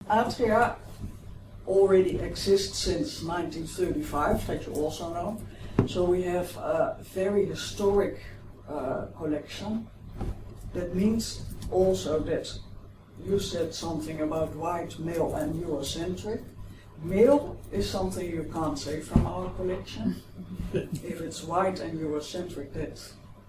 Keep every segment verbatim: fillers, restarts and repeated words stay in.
Atria already exists since nineteen thirty-five, that you also know. So we have a very historic uh, collection. That means also that you said something about white, male and Eurocentric. Male is something you can't say from our collection. If it's white and Eurocentric, that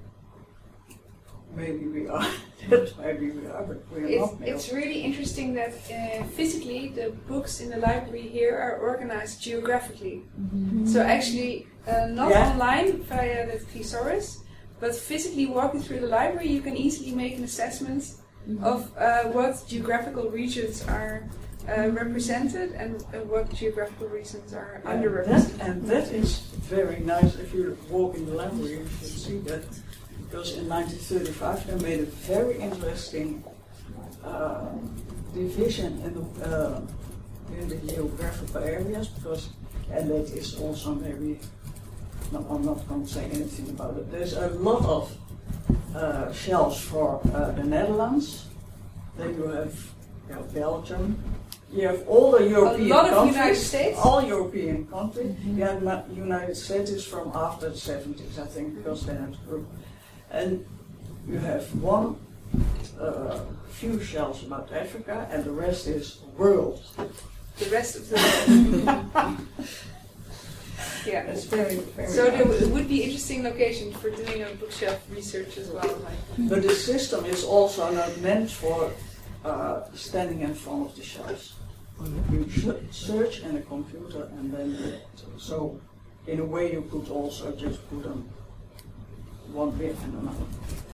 maybe we are, that maybe we are, but we are It's, not male. it's really interesting that uh, physically the books in the library here are organized geographically. Mm-hmm. So actually, uh, not yeah. online via the thesaurus, but physically walking through the library, you can easily make an assessment mm-hmm. of uh, what geographical regions are uh, represented and uh, what geographical regions are yeah, underrepresented. That, and that is very nice. If you walk in the library, you should see that. Because in nineteen thirty-five they made a very interesting uh, division in the, uh, in the geographical areas. Because, and that is also maybe. No, I'm not going to say anything about it. There's a lot of uh, shells for uh, the Netherlands. Then you have, you have Belgium. You have all the European countries. A lot of countries, United States. All European countries. Mm-hmm. Yeah, Ma- United States is from after the seventies, I think, because they had group. And you have one uh, few shells about Africa, and the rest is world. The rest of the world. Yeah, it's very, very so nice. there w- it would be interesting location for doing a bookshelf research as well. Like. But the system is also not meant for uh, standing in front of the shelves. You should search in a computer, and then you, so in a way you could also just put them one bit and another.